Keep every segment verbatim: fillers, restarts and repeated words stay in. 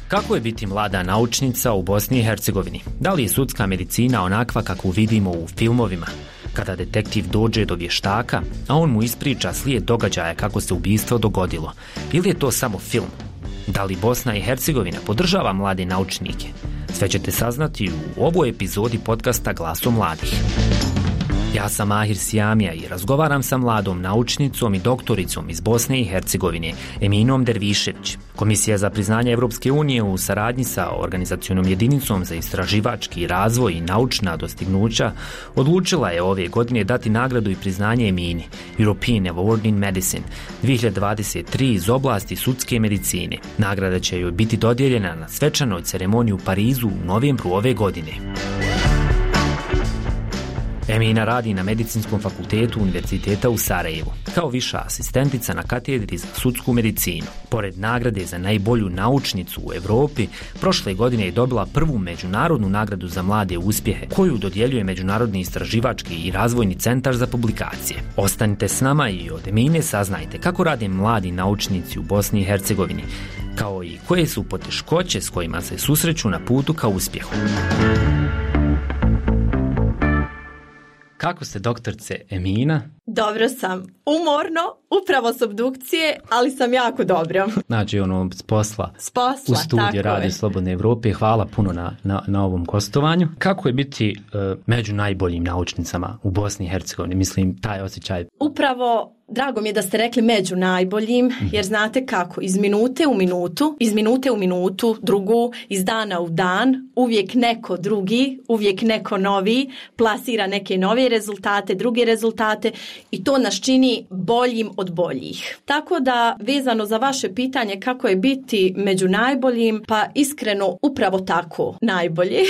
Kako je biti mlada naučnica u Bosni i Hercegovini? Da li je sudska medicina onakva kakvu vidimo u filmovima? Kada detektiv dođe do vještaka, a on mu ispriča slijed događaja kako se ubistvo dogodilo. Ili je to samo film? Da li Bosna i Hercegovina podržava mlade naučnike? Sve ćete saznati u ovoj epizodi podcasta Glasom mladih. Ja sam Mahir Sijamija i razgovaram sa mladom naučnicom i doktoricom iz Bosne i Hercegovine, Eminom Dervišević. Komisija za priznanje Evropske unije u saradnji sa organizacionom jedinicom za istraživački razvoj i naučna dostignuća odlučila je ove godine dati nagradu i priznanje Emini, European Award in Medicine dvije hiljade dvadeset tri iz oblasti sudske medicine. Nagrada će joj biti dodijeljena na svečanoj ceremoniji u Parizu u novembru ove godine. Emina radi na Medicinskom fakultetu Univerziteta u Sarajevu, kao viša asistentica na katedri za sudsku medicinu. Pored nagrade za najbolju naučnicu u Europi, prošle godine je dobila prvu međunarodnu nagradu za mlade uspjehe, koju dodjeljuje Međunarodni istraživački i razvojni centar za publikacije. Ostanite s nama i od Emine saznajte kako rade mladi naučnici u Bosni i Hercegovini, kao i koje su poteškoće s kojima se susreću na putu ka uspjehu. Kako ste, doktorce Emina? Dobro sam. Umorno, upravo s obdukcije, ali sam jako dobro. Znači, ono, s posla, s posla u studiju Radio Slobodne Evrope. Hvala puno na, na, na ovom gostovanju. Kako je biti uh, među najboljim naučnicama u Bosni i Hercegovini? Mislim, taj osjećaj. Upravo, drago mi je da ste rekli među najboljim, jer znate kako, iz minute u minutu, iz minute u minutu, drugu, iz dana u dan, uvijek neko drugi, uvijek neko novi, plasira neke nove rezultate, druge rezultate i to nas čini boljim od boljih. Tako da, vezano za vaše pitanje kako je biti među najboljim, pa iskreno upravo tako, najbolji.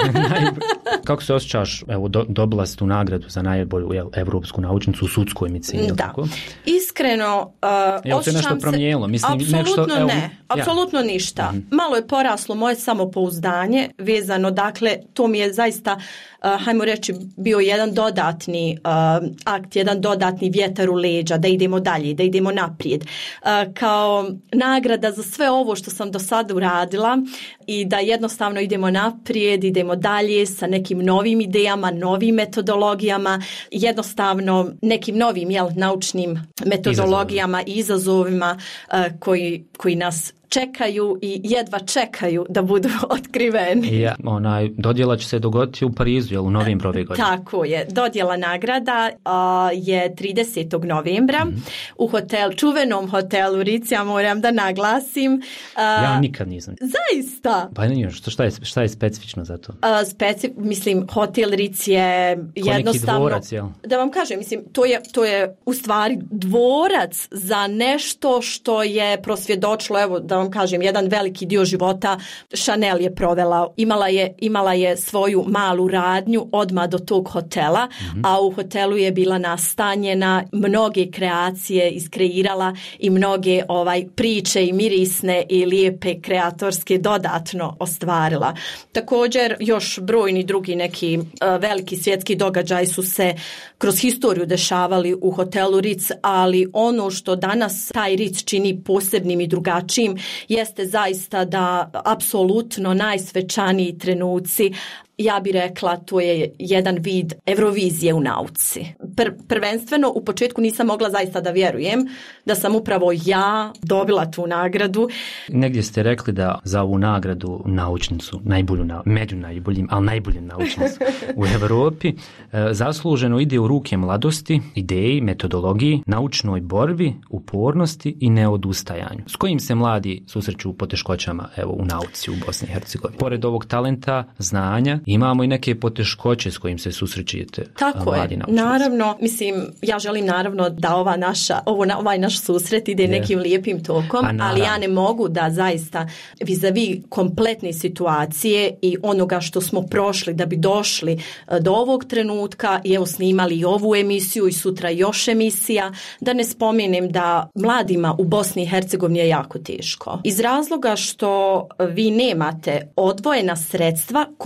Kako se osjećaš, evo, do, dobila si tu nagradu za najbolju jel, evropsku naučnicu u sudskoj medicini, da. Tako? Iskreno, uh, jel se nešto promijenilo? Mislim, apsolutno nešto, evo, ne, apsolutno ja. ništa. Mm-hmm. Malo je poraslo moje samopouzdanje vezano, dakle, to mi je zaista, uh, hajmo reći, bio jedan dodatni uh, akt, jedan dodatni vjetar u leđa, da idemo dalje, da idemo naprijed. Uh, kao nagrada za sve ovo što sam do sada uradila i da jednostavno idemo naprijed, idemo dalje sa nekim novim idejama, novim metodologijama, jednostavno nekim novim jel, naučnim metodologijama i izazovima uh, koji, koji nas čekaju i jedva čekaju da budu otkriveni. Ja, onaj, dodjela će se dogoditi u Parizu, jel, u novembru ove godine? Tako je. Dodjela nagrada uh, je tridesetog novembra mm-hmm. u hotel, čuvenom hotelu Ritz, ja moram da naglasim. Uh, ja nikad nisam. Zaista? Pa nije, šta je, šta je specifično za to? Uh, specif, mislim, hotel Ritz je ko jednostavno... dvorac, jel? Da vam kažem, mislim, to je, to je u stvari dvorac za nešto što je prosvjedočilo, evo, da vam kažem, jedan veliki dio života Chanel je provela. Imala je, imala je svoju malu radnju odmah do tog hotela, mm-hmm. a u hotelu je bila nastanjena, mnoge kreacije iskreirala i mnoge ovaj priče i mirisne i lijepe kreatorske dodatno ostvarila. Također, još brojni drugi neki uh, veliki svjetski događaji su se kroz historiju dešavali u hotelu Ritz, ali ono što danas taj Ritz čini posebnim i drugačijim jeste zaista da apsolutno najsvečaniji trenuci, ja bih rekla, to je jedan vid Eurovizije u nauci. Pr- prvenstveno, u početku nisam mogla zaista da vjerujem da sam upravo ja dobila tu nagradu. Negdje ste rekli da za ovu nagradu naučnicu, najbolju, na, među najboljim, ali najbolju naučnicu u Evropi, e, zasluženo ide u ruke mladosti, ideji, metodologiji, naučnoj borbi, upornosti i neodustajanju. S kojim se mladi susreću u poteškoćama evo, u nauci u Bosni i Hercegovini? Pored ovog talenta, znanja, imamo i neke poteškoće s kojim se susrećete. Tako je, naravno, mislim, ja želim naravno da ova naša, ovo, ovaj naš susret ide yeah. nekim lijepim tokom, ali ja ne mogu da zaista vis-a-vis kompletne situacije i onoga što smo prošli da bi došli do ovog trenutka i evo snimali i ovu emisiju i sutra još emisija, da ne spomenem da mladima u Bosni i Hercegovini je jako teško. Iz razloga što vi nemate odvojena sredstva koja su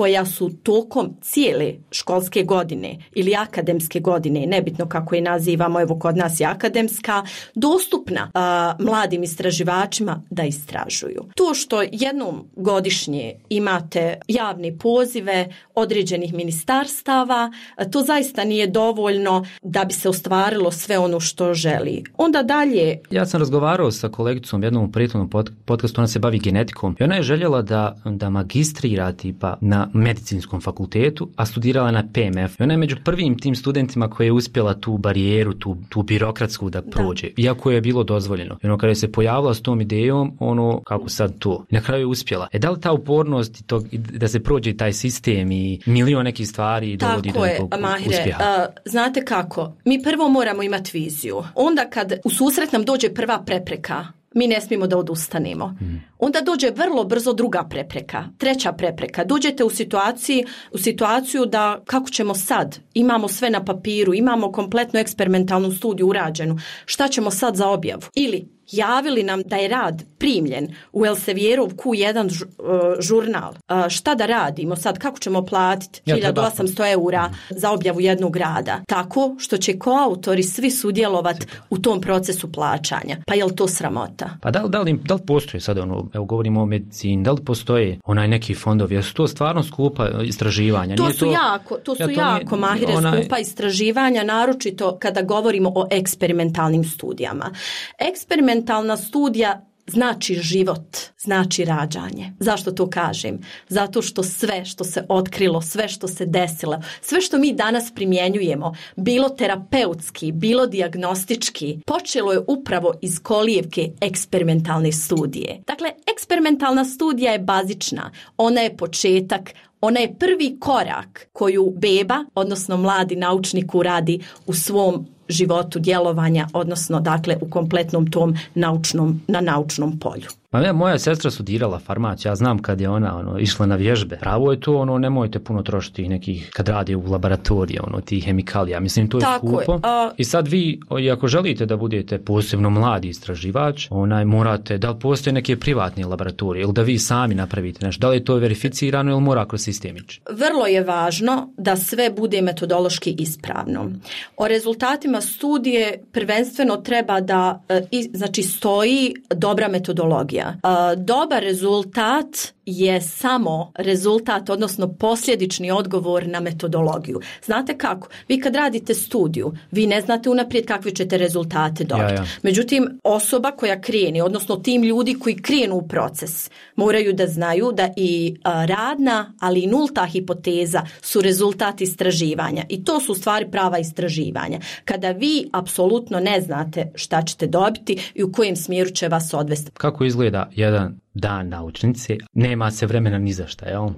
su tokom cijele školske godine ili akademske godine, nebitno kako je nazivamo, evo kod nas je akademska, dostupna a, mladim istraživačima da istražuju. To što jednom godišnje imate javne pozive određenih ministarstava, to zaista nije dovoljno da bi se ostvarilo sve ono što želi. Onda dalje... Ja sam razgovarao sa kolegicom jednom u prethodnom podcastu, ona se bavi genetikom i ona je željela da, da magistrira tipa na medicinskom fakultetu, a studirala na P M F. I ona je među prvim tim studentima koja je uspjela tu barijeru, tu, tu birokratsku da prođe, da. Iako je bilo dozvoljeno. I ono kada je se pojavila s tom idejom, ono kako sad to. I na kraju je uspjela. E da li ta upornost i to, da se prođe taj sistem i milion nekih stvari dovodi do nekog uspjeha? Uh, znate kako? Mi prvo moramo imati viziju. Onda kad u susret nam dođe prva prepreka, mi ne smijemo da odustanemo. Hmm. Onda dođe vrlo brzo druga prepreka, treća prepreka. Dođete u situaciji, u situaciju da kako ćemo sad? Imamo sve na papiru, imamo kompletnu eksperimentalnu studiju urađenu. Šta ćemo sad za objavu? Ili javili nam da je rad primljen u Elsevierov Q jedan žurnal. Šta da radimo sad? Kako ćemo platiti hiljadu osamsto eura za objavu jednog rada? Tako što će koautori svi sudjelovati u tom procesu plaćanja. Pa je li to sramota? Pa da li, da li, da li postoje sad ono, evo govorimo o medicini, da li postoje onaj neki fondovi? Jesu to stvarno skupa istraživanja? To nije su to, jako, to su ja, to jako nije, Mahire onaj... skupa istraživanja, naročito kada govorimo o eksperimentalnim studijama. Eksperimentalna studija znači život, znači rađanje. Zašto to kažem? Zato što sve što se otkrilo, sve što se desilo, sve što mi danas primjenjujemo, bilo terapeutski, bilo dijagnostički, počelo je upravo iz kolijevke eksperimentalne studije. Dakle, eksperimentalna studija je bazična, ona je početak, ona je prvi korak koju beba, odnosno mladi naučnik uradi u svom životu djelovanja, odnosno dakle u kompletnom tom naučnom, na naučnom polju. Ma ja, moja sestra studirala farmaciju, ja znam kad je ona ono, išla na vježbe. Pravo je to, ono, nemojte puno trošiti nekih, kad radi u laboratoriji, ono, tih hemikalija. Mislim, to je Tako skupo. Je, a... I sad vi, ako želite da budete posebno mladi istraživač, onaj, morate, da li postoje neke privatne laboratorije ili da vi sami napravite nešto? Da li je to verificirano ili mora kroz sistem ići? Vrlo je važno da sve bude metodološki ispravno. O rezultatima studije prvenstveno treba da znači, stoji dobra metodologija. Dobar rezultat je samo rezultat, odnosno posljedični odgovor na metodologiju. Znate kako? Vi kad radite studiju, vi ne znate unaprijed kakve ćete rezultate dobiti. Ja, ja. Međutim, osoba koja kreni, odnosno tim ljudi koji krenu u proces, moraju da znaju da i radna, ali i nulta hipoteza su rezultat istraživanja. I to su u stvari prava istraživanja. Kada vi apsolutno ne znate šta ćete dobiti i u kojem smjeru će vas odvesti. Kako izgleda jedan dan naučnice? Nema se vremena ni za šta, jel?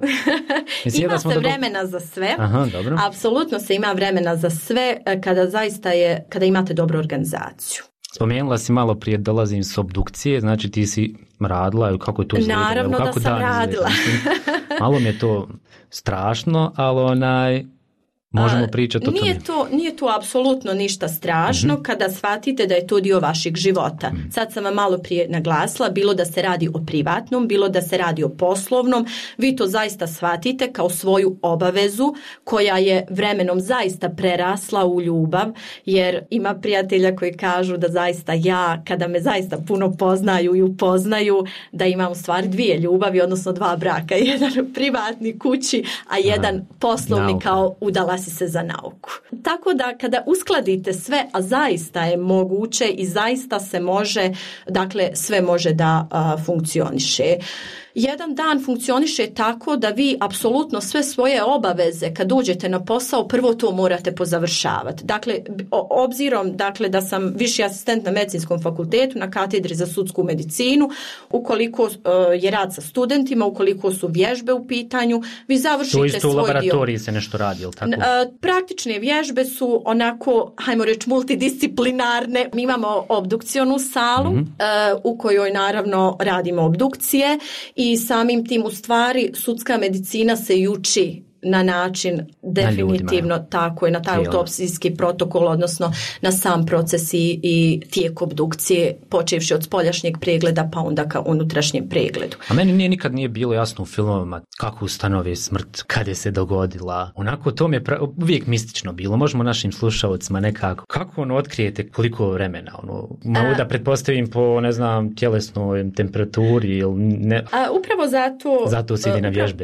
Ima se vremena za sve. Aha, dobro. Apsolutno se ima vremena za sve kada zaista je, kada imate dobru organizaciju. Spomenula si malo prije dolazim s obdukcije, znači ti si radila, kako je to izgledalo? Naravno kako da sam radila. Malo mi je to strašno, ali onaj... Možemo pričati o nije to, nije to apsolutno ništa strašno mm-hmm. kada shvatite da je to dio vašeg života. Mm-hmm. Sad sam vam malo prije naglasila, bilo da se radi o privatnom, bilo da se radi o poslovnom, vi to zaista shvatite kao svoju obavezu koja je vremenom zaista prerasla u ljubav, jer ima prijatelja koji kažu da zaista ja, kada me zaista puno poznaju i upoznaju, da imam u stvari dvije ljubavi, odnosno dva braka, jedan privatni kući, a jedan Aha, poslovni nauka. Kao udala si se za nauku. Tako da kada uskladite sve, a zaista je moguće i zaista se može, dakle sve može da a, funkcioniše. Jedan dan funkcioniše tako da vi apsolutno sve svoje obaveze kad dođete na posao prvo to morate pozavršavati. Dakle, obzirom dakle, da sam viši asistent na medicinskom fakultetu na katedri za sudsku medicinu, ukoliko uh, je rad sa studentima, ukoliko su vježbe u pitanju, vi završite svoj dio. To isto u laboratoriji se nešto radi, ili tako? Uh, praktične vježbe su onako, hajmo reći, multidisciplinarne. Mi imamo obdukcionu salu mm-hmm. uh, u kojoj naravno radimo obdukcije i samim tim u stvari sudska medicina se i uči na način definitivno na tako je na taj autopsijski protokol, odnosno na sam proces i, i tijek obdukcije, počevši od spoljašnjeg pregleda pa onda ka unutrašnjem pregledu. A meni nije nikad nije bilo jasno u filmovima kako ustanovi smrt, kad je se dogodila. Onako to mi je pra- uvijek mistično bilo. Možemo našim slušalcima nekako. Kako ono otkrijete koliko vremena? Ono, mogu da pretpostavim po, ne znam, tjelesnoj temperaturi ili ne... A, upravo zato... Zato si ide na vježbe.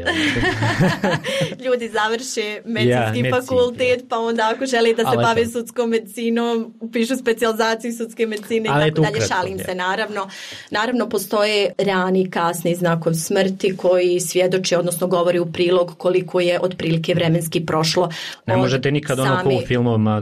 Ljudi završe medicinski ja, fakultet, pa onda ako žele da se ali bave sudskom medicinom, upišu specijalizaciju sudske medicine ali i tako dalje. Šalim je. se, naravno. Naravno, postoje rani i kasni znakovi smrti koji svjedoče, odnosno govori u prilog koliko je otprilike vremenski prošlo. Ne možete nikad sami... ono ko u filmovima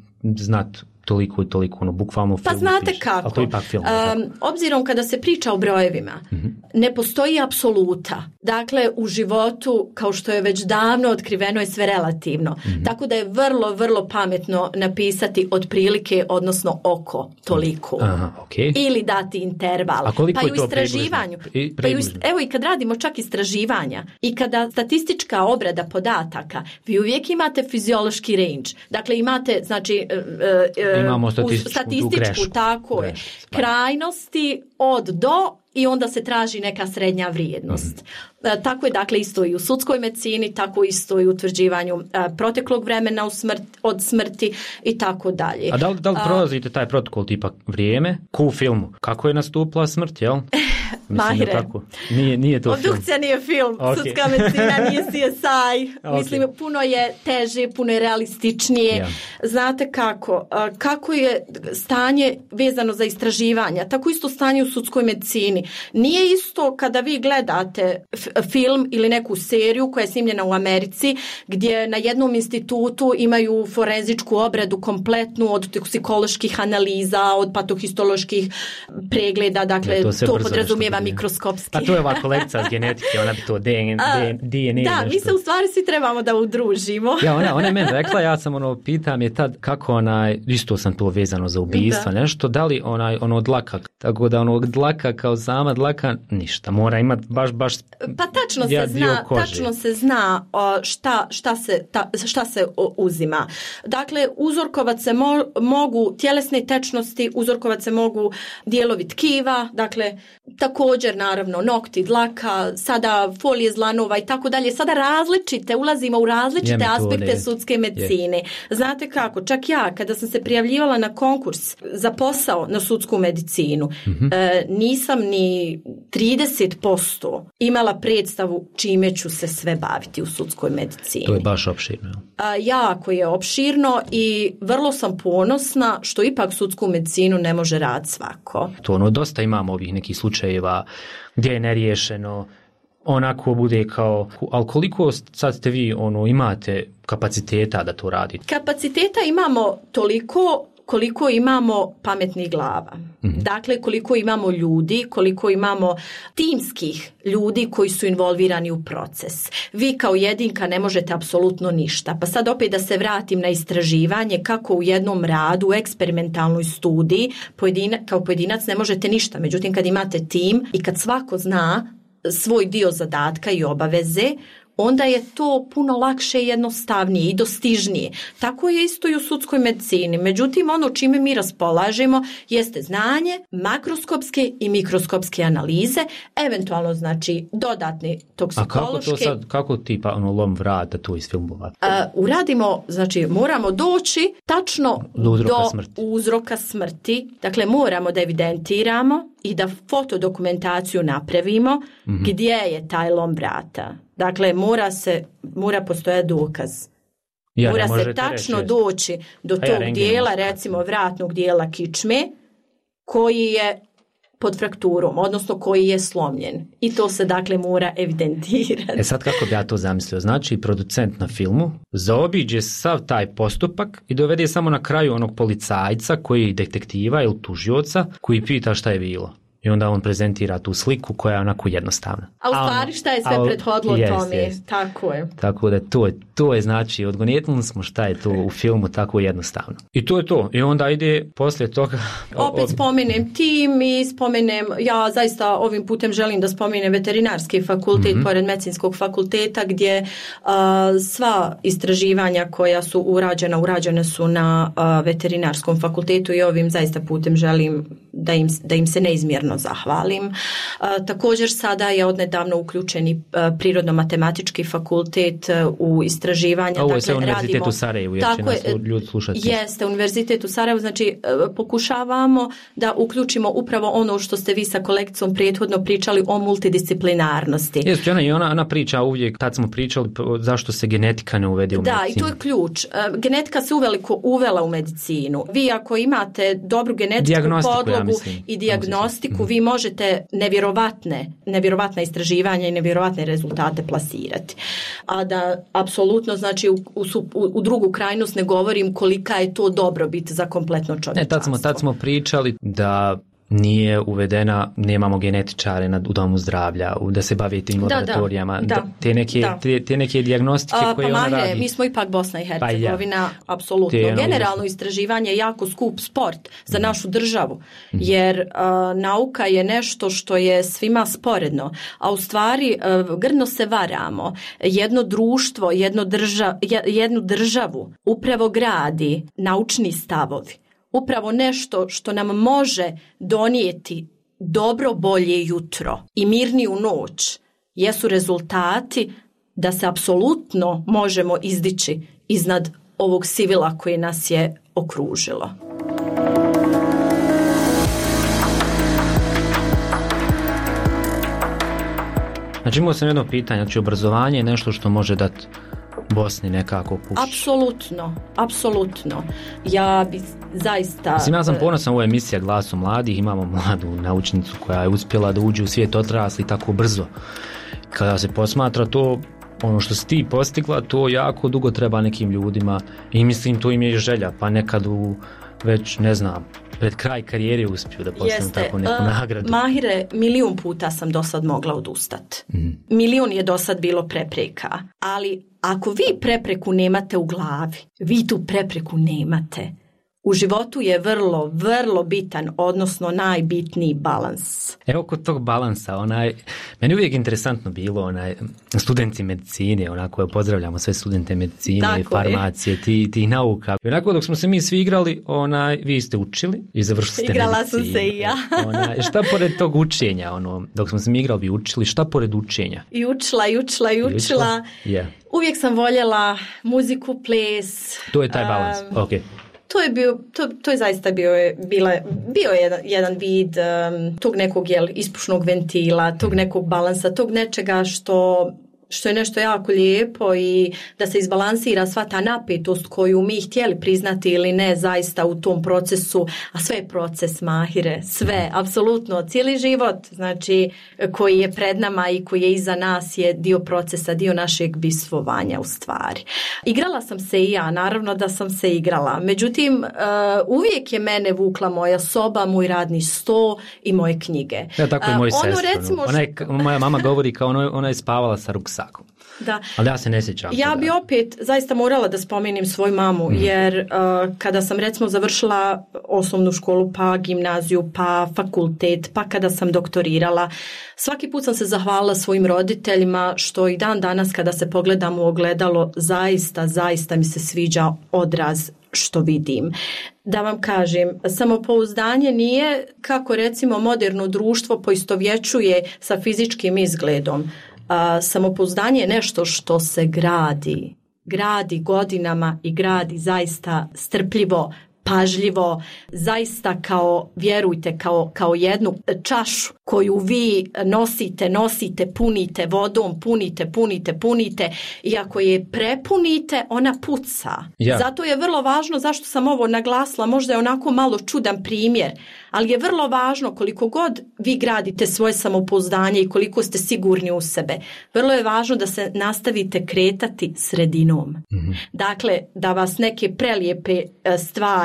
znati toliko i toliko, ono, bukvalno pa film znate piše. kako, to ipak film, um, obzirom kada se priča o brojevima, mm-hmm. ne postoji apsoluta. Dakle, u životu, kao što je već davno otkriveno, je sve relativno. Mm-hmm. Tako da je vrlo, vrlo pametno napisati otprilike, odnosno oko toliko. Aha, okay. Ili dati interval. A koliko pa je i u to istraživanju. I, pa i u, evo i kad radimo čak istraživanja i kada statistička obrada podataka, vi uvijek imate fiziološki range. Dakle, imate, znači, uh, uh, imamo statističku, statističku grešku, tako grešku, je, krajnosti od do i onda se traži neka srednja vrijednost. Mm-hmm. E, tako je dakle isto i u sudskoj medicini, tako isto i u utvrđivanju e, proteklog vremena u smrt, od smrti i tako dalje. A da li, da li prolazite taj protokol tipa vrijeme, ko u filmu? Kako je nastupila smrt, jel? Mahire. Tako. Nije, nije to film. Obdukcija nije film, okay. Sudska medicina nije C S I. Okay. Mislim, puno je teže, puno je realističnije. Yeah. Znate kako? Kako je stanje vezano za istraživanja? Tako isto stanje u sudskoj medicini. Nije isto kada vi gledate f- film ili neku seriju koja je snimljena u Americi, gdje na jednom institutu imaju forenzičku obradu kompletnu od toksikoloških analiza, od patohistoloških pregleda, dakle, to, to podrazumijeva mikroskopski. A to je ova kolekcija genetike, ona bi to D N A. D N A da, nešto. mi se u stvari svi trebamo da udružimo. Ja, ona, ona je meni rekla, ja sam ono, pitam je tad kako onaj, isto sam to vezano za ubijstva, da. nešto, da li onaj, ono dlaka, tako da ono dlaka kao sama dlaka, ništa, mora imati baš, baš pa tačno se zna, tačno se zna šta, šta, se, ta, šta se uzima. Dakle, uzorkovat se mo, mogu tjelesne tečnosti, uzorkovat se mogu dijelovi tkiva, dakle, također naravno nokti, dlaka, sada folije zlanova i tako dalje. Sada različite, ulazimo u različite aspekte sudske medicine. Je. Znate kako, čak ja kada sam se prijavljivala na konkurs za posao na sudsku medicinu, mm-hmm. e, nisam ni trideset posto imala predstavu čime ću se sve baviti u sudskoj medicini. To je baš opširno. A, jako je opširno i vrlo sam ponosna što ipak sudsku medicinu ne može rad svako. To ono, dosta imamo ovih nekih slučajeva gdje je neriješeno, onako bude kao, ali koliko sad ste vi ono, imate kapaciteta da to radite? Kapaciteta imamo toliko koliko imamo pametnih glava. Mm-hmm. Dakle, koliko imamo ljudi, koliko imamo timskih ljudi koji su involvirani u proces. Vi kao jedinka ne možete apsolutno ništa. Pa sad opet da se vratim na istraživanje kako u jednom radu, u eksperimentalnoj studiji, pojedina, kao pojedinac ne možete ništa. Međutim, kad imate tim i kad svako zna svoj dio zadatka i obaveze, onda je to puno lakše i jednostavnije i dostižnije. Tako je isto i u sudskoj medicini. Međutim, ono čime mi raspolažemo jeste znanje, makroskopske i mikroskopske analize, eventualno znači dodatne toksikološke. A kako to sad, kako tipa ono lom vrata to iz filmova? A, uradimo, znači moramo doći tačno do uzroka, do smrti. uzroka smrti. Dakle, moramo da evidentiramo i da fotodokumentaciju napravimo mm-hmm. gdje je taj lom vrata. Dakle, mora se, mora postojati dokaz. Ja, mora se tačno reći, doći do tog ja, dijela, recimo vratnog dijela kičme, koji je pod frakturom, odnosno koji je slomljen. I to se dakle mora evidentirati. E sad kako bi ja to zamislio? Znači, producent na filmu zaobiđe sav taj postupak i dovede samo na kraju onog policajca koji je detektiva ili tužioca koji pita šta je bilo. I onda on prezentira tu sliku koja je onako jednostavna. A u stvari šta je sve prethodilo yes, tome? Yes. Tako je. Tako da to je, to je znači, odgonetnuli smo šta je to u filmu tako jednostavno. I to je to. I onda ide poslije toga... Opet spomenem tim i spomenem, ja zaista ovim putem želim da spomenem veterinarski fakultet mm-hmm. pored medicinskog fakulteta gdje a, sva istraživanja koja su urađena, urađene su na a, veterinarskom fakultetu i ovim zaista putem želim da im, da im se neizmjerno zahvalim. A, također sada je odnedavno uključeni a, prirodno-matematički fakultet a, u istraživanja. Ovo je dakle, sve univerzitet radimo, u Sarajevu, jer će nas ljudi slušati. Jeste, univerzitet u Sarajevu, znači a, pokušavamo da uključimo upravo ono što ste vi sa kolegicom prethodno pričali o multidisciplinarnosti. Jeste, ona, i ona, ona priča uvijek, tad smo pričali zašto se genetika ne uvede u da, medicinu. Da, i to je ključ. Uh, genetika se uveliko uvela u medicinu. Vi ako imate dobru genetičku podlogu ja mislim, i dijagnostiku, ja vi možete nevjerovatne, nevjerovatna istraživanja i nevjerovatne rezultate plasirati. A da apsolutno, znači u, u, u drugu krajnost ne govorim kolika je to dobrobit za kompletno čovječanstvo. Ne, tad smo, tad smo pričali da nije uvedena, nemamo genetičare na, u domu zdravlja, da se bave tim da, laboratorijama, da, da, te, neke, da. Te, te neke dijagnostike A, koje pa ona Mahre, radi. Mi smo ipak Bosna i Hercegovina, pa ja. apsolutno. Te, Generalno no, istraživanje je jako skup sport za našu državu, jer a, nauka je nešto što je svima sporedno, a u stvari a, grdno se varamo. Jedno društvo, jedno drža, jednu državu upravo gradi naučni stavovi. Upravo nešto što nam može donijeti dobro, bolje jutro i mirniju noć jesu rezultati da se apsolutno možemo izdići iznad ovog sivila koji nas je okružilo. Znači imao sam jedno pitanje, znači obrazovanje je nešto što može dati Bosni nekako puš. Apsolutno, apsolutno. Ja bi zaista... Mislim, ja sam ponosan, ovo je emisija Glasom mladih, imamo mladu naučnicu koja je uspjela da uđe u svijet odrasli tako brzo. Kada se posmatra to, ono što si ti postigla, to jako dugo treba nekim ljudima i mislim to im je želja, pa nekad u već, ne znam, pred kraj karijere uspiju da postanu tako neku uh, nagradu. Mahire, milijun puta sam do sad mogla odustati. Mm. Milijun je do sad bilo prepreka, ali ako vi prepreku nemate u glavi, vi tu prepreku nemate. U životu je vrlo, vrlo bitan, odnosno najbitniji balans. Evo kod tog balansa, onaj, meni uvijek interesantno bilo, onaj, studenti medicine, onako, pozdravljamo sve studente medicine, tako farmacije, ti, ti nauka. I onako, dok smo se mi svi igrali, onaj, vi ste učili i završili ste Igrala medicine. sam se i ja. Onaj, šta pored tog učenja, ono, dok smo se mi igrali, vi učili, šta pored učenja? I učila, i učila, i učila. I učila? Yeah. Uvijek sam voljela muziku, ples. To je taj balans, um, ok. To je bio, to, to je zaista bio je bila bio je jedan, jedan vid um, tog nekog jel ispušnog ventila, tog nekog balansa, tog nečega što što je nešto jako lijepo i da se izbalansira sva ta napetost koju mi htjeli priznati ili ne zaista u tom procesu, a sve je proces, Mahire, sve, apsolutno, cijeli život, znači koji je pred nama i koji je iza nas je dio procesa, dio našeg bistvovanja u stvari. Igrala sam se i ja, naravno da sam se igrala, međutim uh, uvijek je mene vukla moja soba, moj radni sto i moje knjige. Ja, tako i moj uh, ono, sestru. Recimo, ona je, moja mama govori kao ona, ona je spavala sa ruksakom. Da. Ali ja se ne sjećam. Ja bi opet zaista morala da spomenem svoju mamu, mm. jer uh, kada sam recimo završila osnovnu školu, pa gimnaziju, pa fakultet, pa kada sam doktorirala, svaki put sam se zahvalila svojim roditeljima što i dan danas kada se pogledam u ogledalo, zaista, zaista mi se sviđa odraz što vidim. Da vam kažem, samopouzdanje nije kako recimo moderno društvo poistovjećuje sa fizičkim izgledom. A, samopouzdanje je nešto što se gradi, gradi godinama i gradi zaista strpljivo, pažljivo, zaista kao, vjerujte, kao, kao jednu čašu koju vi nosite, nosite, punite vodom, punite, punite, punite i ako je prepunite, ona puca. Ja. Zato je vrlo važno, zašto sam ovo naglasila, možda je onako malo čudan primjer, ali je vrlo važno koliko god vi gradite svoje samopouzdanje i koliko ste sigurni u sebe. Vrlo je važno da se nastavite kretati sredinom. Mm-hmm. Dakle, da vas neke prelijepe stvari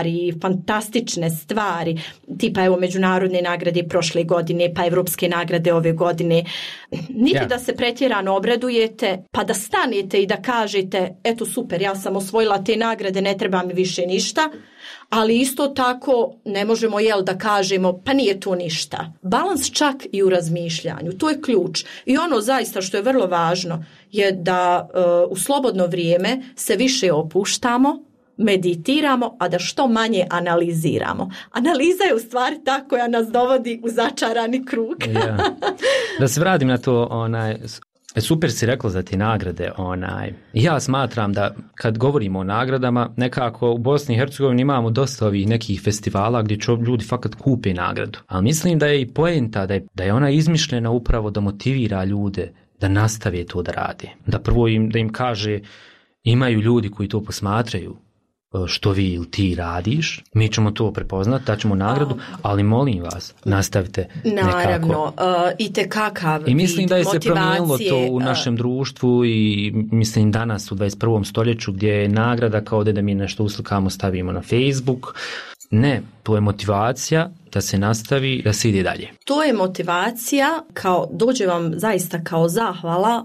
stvari, fantastične stvari, tipa evo međunarodne nagrade prošle godine, pa evropske nagrade ove godine. Niti yeah. da se pretjerano obradujete, pa da stanete i da kažete, eto super, ja sam osvojila te nagrade, ne treba mi više ništa, ali isto tako ne možemo jel da kažemo, pa nije to ništa. Balans čak i u razmišljanju, to je ključ. I ono zaista što je vrlo važno je da uh, u slobodno vrijeme se više opuštamo, meditiramo, a da što manje analiziramo. Analiza je u stvari ta koja nas dovodi u začarani krug. Ja. Da se vratim na to, onaj, super si rekla za te nagrade. Onaj. Ja smatram da kad govorimo o nagradama, nekako u Bosni i Hercegovini imamo dosta ovih nekih festivala gdje čo ljudi fakat kupe nagradu. Ali mislim da je i poenta, da je, da je ona izmišljena upravo da motivira ljude da nastave to da rade. Da prvo im, da im kaže, imaju ljudi koji to posmatraju, što vi ili ti radiš, mi ćemo to prepoznati, daćemo nagradu, ali molim vas, nastavite nekako. Naravno, uh, i tekakav I mislim vid da je se motivacije, promijenilo to u našem uh, društvu i mislim danas u dvadeset prvom stoljeću gdje je nagrada kao da mi nešto uslikamo, stavimo na Facebook. Ne, to je motivacija da se nastavi, da se ide dalje. To je motivacija, kao dođe vam zaista kao zahvala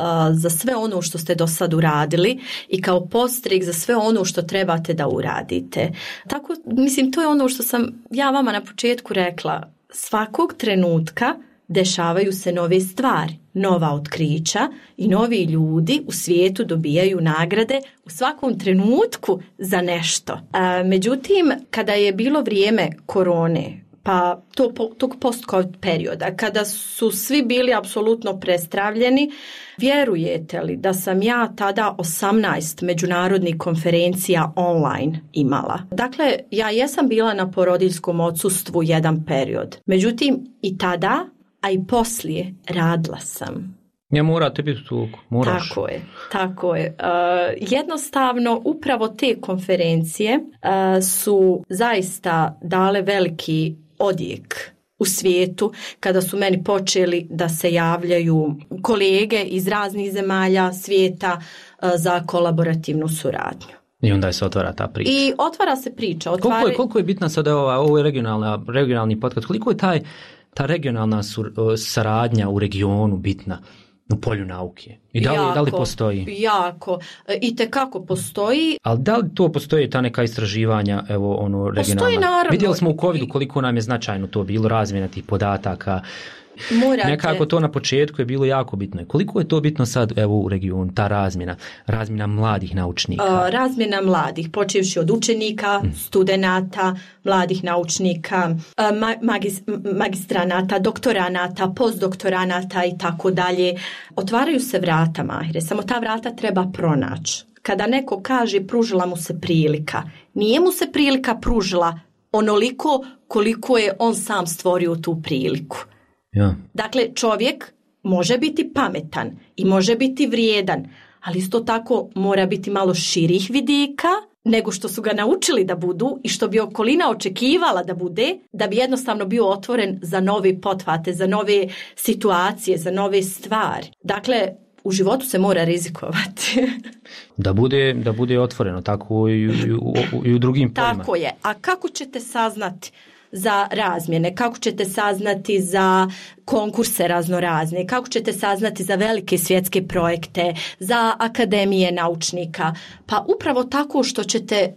za sve ono što ste do sad uradili i kao podstrek za sve ono što trebate da uradite. Tako, mislim, to je ono što sam ja vama na početku rekla. Svakog trenutka dešavaju se nove stvari, nova otkrića i novi ljudi u svijetu dobijaju nagrade u svakom trenutku za nešto. A, međutim, kada je bilo vrijeme korone, pa to, tog post-covid perioda, kada su svi bili apsolutno prestravljeni, vjerujete li da sam ja tada osamnaest međunarodnih konferencija online imala? Dakle, ja jesam bila na porodiljskom odsustvu jedan period. Međutim, i tada, a i poslije, radila sam. Ja morate biti tu, moraš. Tako je, tako je. Uh, jednostavno, upravo te konferencije uh, su zaista dale veliki odjek u svijetu kada su meni počeli da se javljaju kolege iz raznih zemalja svijeta uh, za kolaborativnu suradnju. I onda se otvara ta priča. I otvara se priča. Otvara... Koliko, je, koliko je bitna sada ova, ovo je regionalna, regionalni podcast, koliko je taj, ta regionalna sur, saradnja u regionu bitna u polju nauke? I da li, jako, da li postoji? Jako. I tekako postoji. Ali da li to postoji ta neka istraživanja, evo ono regionalna? Postoji naravno. Vidjeli smo u covidu koliko nam je značajno to bilo, razmjena tih podataka. Morate. Nekako to na početku je bilo jako bitno. Koliko je to bitno sad evo u regionu, ta razmjena, razmjena mladih naučnika? Uh, razmjena mladih, počevši od učenika, mm. studenata, mladih naučnika, uh, ma- magis- magistranata, doktoranata, postdoktoranata i tako dalje. Otvaraju se vrata, Mahire, samo ta vrata treba pronaći. Kada neko kaže pružila mu se prilika, nije mu se prilika pružila onoliko koliko je on sam stvorio tu priliku. Ja. Dakle, čovjek može biti pametan i može biti vrijedan, ali isto tako mora biti malo širih vidika nego što su ga naučili da budu i što bi okolina očekivala da bude, da bi jednostavno bio otvoren za nove pothvate, za nove situacije, za nove stvari. Dakle, u životu se mora rizikovati. Da bude, da bude otvoreno, tako i, i, u, i u drugim poljima. Tako je. A kako ćete saznati za razmjene, kako ćete saznati za konkurse raznorazne, kako ćete saznati za velike svjetske projekte, za akademije naučnika? Pa upravo tako što ćete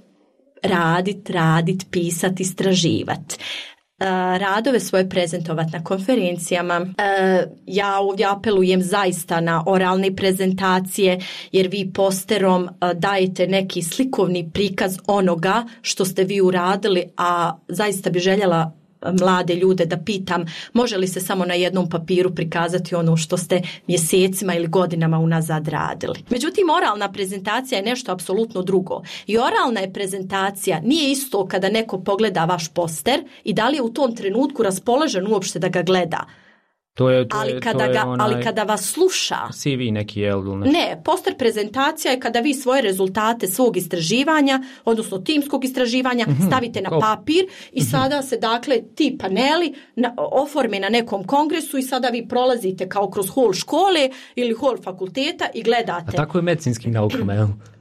radit, radit, pisat, istraživat. Radove svoje prezentovati na konferencijama. Ja ovdje apelujem zaista na oralne prezentacije, jer vi posterom dajete neki slikovni prikaz onoga što ste vi uradili, a zaista bi željela mlade ljude da pitam, može li se samo na jednom papiru prikazati ono što ste mjesecima ili godinama unazad radili. Međutim, oralna prezentacija je nešto apsolutno drugo. I oralna je prezentacija nije isto kada neko pogleda vaš poster i da li je u tom trenutku raspoložen uopšte da ga gleda. To je, to ali, je, kada to je ga, onaj ali kada vas sluša... C V neki, jel? Ne, poster prezentacija je kada vi svoje rezultate svog istraživanja, odnosno timskog istraživanja, mm-hmm. stavite na papir i mm-hmm. sada se, dakle, ti paneli na, oforme na nekom kongresu i sada vi prolazite kao kroz hol škole ili hol fakulteta i gledate. A tako je medicinskim naukama, jel?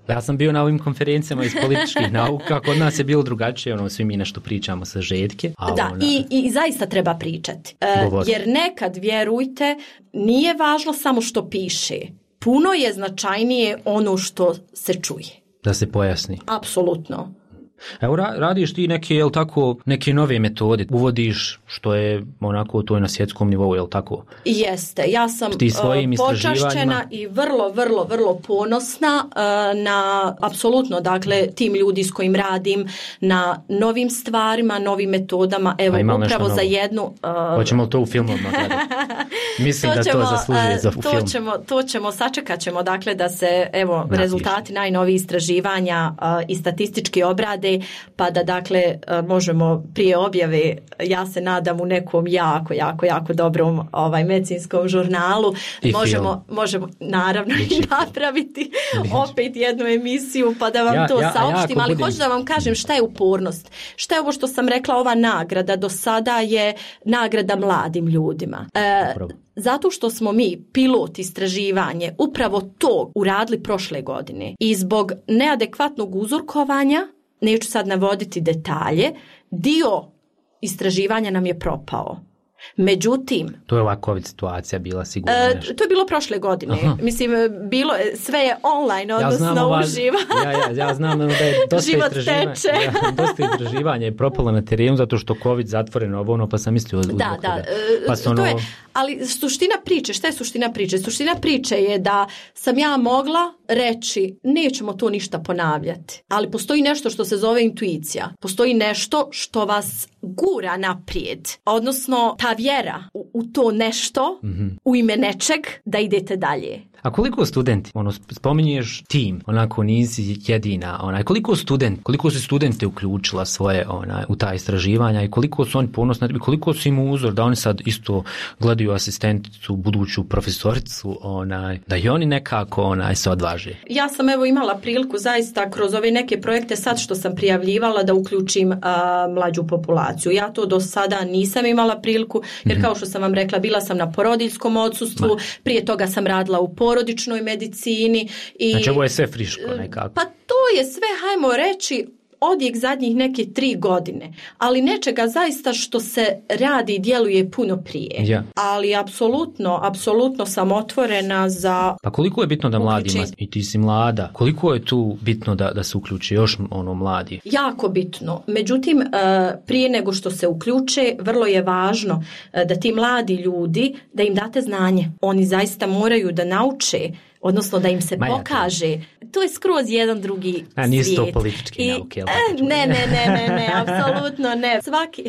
Ja sam bio na ovim konferencijama iz političkih nauka, kod nas je bilo drugačije, ono, svi mi nešto pričamo sa žetke. A da, ona... i, i zaista treba pričati. E, jer nekad, vjerujte, nije važno samo što piše. Puno je značajnije ono što se čuje. Da se pojasni. Apsolutno. Evo, radiš ti neke, jel tako, neke nove metode, uvodiš što je onako to je na svjetskom nivou, jel tako? Jeste, ja sam uh, počašćena i vrlo, vrlo, vrlo ponosna uh, na, apsolutno, dakle, tim ljudi s kojim radim, na novim stvarima, novim metodama, evo, upravo za jednu... Uh, Hoćemo to u filmu gledati? Mislim to da ćemo, to zaslužuje za to film. Ćemo, to ćemo, sačekat ćemo, dakle, da se, evo, Napiš. rezultati najnovih istraživanja uh, i statistički obrade, pa da dakle možemo prije objave, ja se nadam u nekom jako, jako, jako dobrom ovaj medicinskom žurnalu, I možemo, možemo naravno Bići i napraviti Bići. opet jednu emisiju pa da vam ja, to ja, saopštim, ali budem... hoću da vam kažem šta je upornost. Šta je ovo što sam rekla, ova nagrada do sada je nagrada mladim ljudima. E, Zato što smo mi pilot istraživanje upravo to uradili prošle godine i zbog neadekvatnog uzorkovanja, neću sad navoditi detalje, dio istraživanja nam je propao. Međutim... To je ova COVID situacija bila sigurno nešto. E, to je bilo prošle godine. Aha. Mislim, bilo, sve je online, odnosno ja ova, uživa. Ja, ja, ja znam da je dosta istraživanja, ja, dosta istraživanja je propalo na terenu zato što COVID zatvoreno ovo ono, pa sam mislio... Da, da. da. Pa to ono... je, ali suština priče, šta je suština priče? Suština priče je da sam ja mogla reći, nećemo to ništa ponavljati. Ali postoji nešto što se zove intuicija. Postoji nešto što vas gura naprijed. Odnosno, ta vjera u, u to nešto, mm-hmm. u ime nečeg, da idete dalje. A koliko studenti, ono, spominješ tim, onako nisi jedina, onaj, koliko student, koliko su studente uključila svoje, onaj, u ta istraživanja i koliko su oni ponosni, koliko su im uzor da oni sad isto gledaju asistenticu, buduću profesoricu, onaj, da i oni nekako, onaj, se odvaže. Ja sam evo imala priliku zaista kroz ove neke projekte sad što sam prijavljivala da uključim a, mlađu populaciju. Ja to do sada nisam imala priliku, jer mm-hmm. kao što sam vam rekla, bila sam na porodiljskom odsustvu, Ma. prije toga sam radila u porodičnoj medicini. I, znači ovo je sve friško nekako. Pa to je sve, hajmo reći, odjek zadnjih neke tri godine, ali nečega zaista što se radi i djeluje puno prije. Ja. Ali apsolutno, apsolutno sam otvorena za... Pa koliko je bitno da mladima, i ti si mlada, koliko je tu bitno da, da se uključi još ono mladi? Jako bitno. Međutim, prije nego što se uključe, vrlo je važno da ti mladi ljudi, da im date znanje. Oni zaista moraju da nauče, odnosno da im se Maja, pokaže. To je skroz jedan drugi svijet. A nisu to politički I, nauke. Ne, ne, ne, ne, ne, apsolutno ne. Svaki,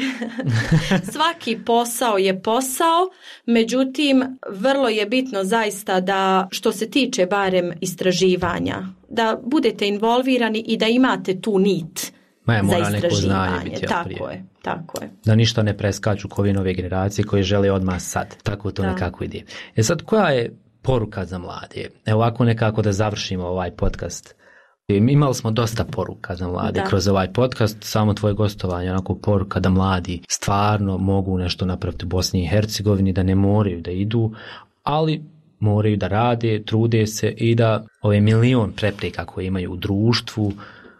svaki posao je posao, međutim, vrlo je bitno zaista da, što se tiče barem istraživanja, da budete involvirani i da imate tu nit Maja, za istraživanje. Biti, tako prije. je, tako je. Da ništa ne preskaču kovi nove generacije koje žele odmah sad. Tako to da. nekako ide. E sad, koja je poruka za mlade? Evo ovako nekako da završimo ovaj podcast. Imali smo dosta poruka za mlade da. kroz ovaj podcast, samo tvoje gostovanje, onako poruka da mladi stvarno mogu nešto napraviti u Bosni i Hercegovini, da ne moraju da idu, ali moraju da rade, trude se i da ove milion prepreka koje imaju u društvu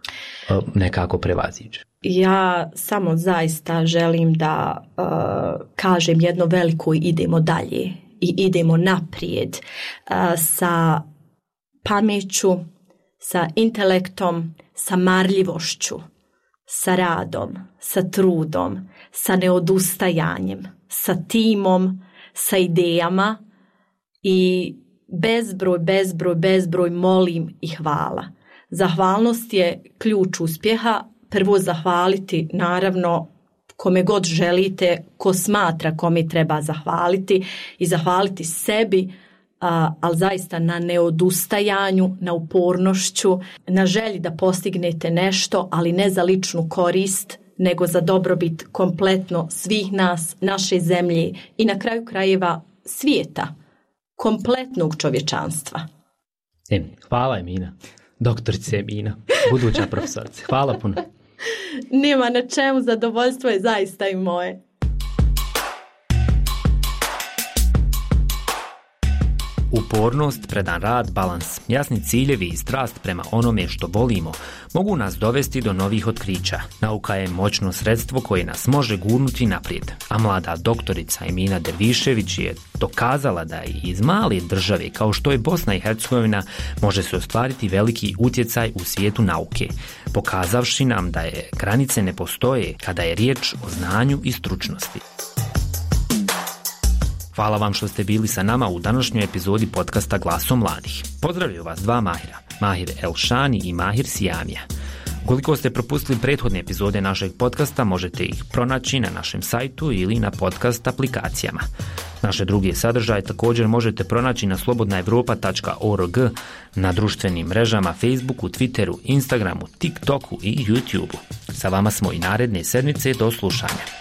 nekako prevaziđe. Ja samo zaista želim da uh, kažem jedno veliko idemo dalje i idemo naprijed uh, sa pameću, sa intelektom, sa marljivošću, sa radom, sa trudom, sa neodustajanjem, sa timom, sa idejama i bezbroj, bezbroj, bezbroj molim i hvala. Zahvalnost je ključ uspjeha. Prvo zahvaliti, naravno, kome god želite, ko smatra kome treba zahvaliti i zahvaliti sebi, a, ali zaista na neodustajanju, na upornošću, na želji da postignete nešto, ali ne za ličnu korist, nego za dobrobit kompletno svih nas, naše zemlje i na kraju krajeva svijeta, kompletnog čovječanstva. E, hvala Emina, doktorice Emina, buduća profesorica. Hvala puno. Nema na čemu, zadovoljstvo je zaista i moje. Upornost, predan rad, balans, jasni ciljevi i strast prema onome što volimo mogu nas dovesti do novih otkrića. Nauka je moćno sredstvo koje nas može gurnuti naprijed, a mlada doktorica Emina Dervišević je dokazala da i iz male države kao što je Bosna i Hercegovina može se ostvariti veliki utjecaj u svijetu nauke, pokazavši nam da je granice ne postoje kada je riječ o znanju i stručnosti. Hvala vam što ste bili sa nama u današnjoj epizodi podcasta Glasom mladih. Pozdravljaju vas dva Mahira, Mahir Elšani i Mahir Sijamija. Ukoliko ste propustili prethodne epizode našeg podcasta, možete ih pronaći na našem sajtu ili na podcast aplikacijama. Naše druge sadržaje također možete pronaći na slobodna evropa tačka org, na društvenim mrežama Facebooku, Twitteru, Instagramu, TikToku i YouTubeu. Sa vama smo i naredne sedmice, do slušanja.